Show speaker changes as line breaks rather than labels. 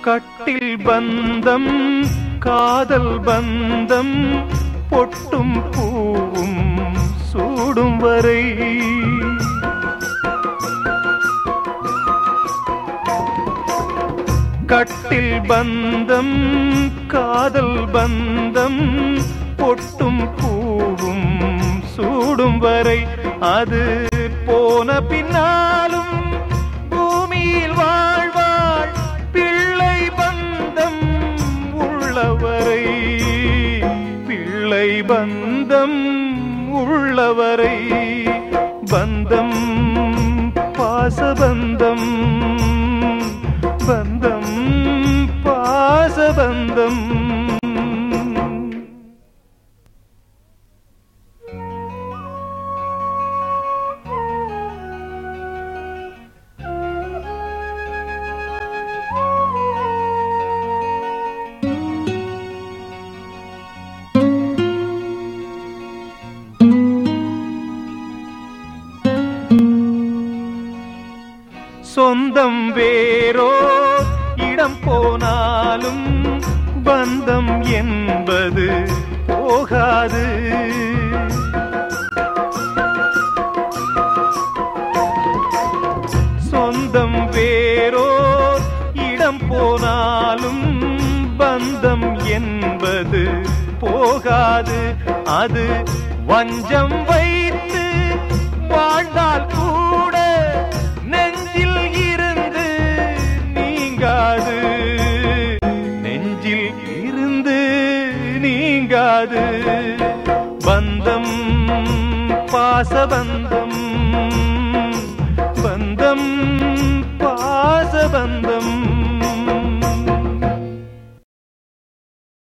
கட்டில் பந்தம் காதல் பந்தம் பொட்டும் பூவும் சூடும் வரை கட்டில் பந்தம் காதல் பந்தம் பொட்டும் பூவும் சூடும் வரை அது போன பின்னாலும் பூமியில் வாழ்வாள் பிள்ளை பந்தம் உள்ளவரை பிள்ளை பந்தம் உள்ளவரை பந்தம் பாசபந்தம் பந்தம் பாசபந்தம் சொந்தம் வேறோ இடம் போனாலும் பந்தம் என்பது போகாது சொந்தம் வேறோ இடம் போனாலும் பந்தம் என்பது போகாது அது வஞ்சம் வைத்து வாழ்ந்தால் கூட நெஞ்சில் இருந்து நீங்காது நெஞ்சில் இருந்து நீங்காது பந்தம் பாசபந்தம்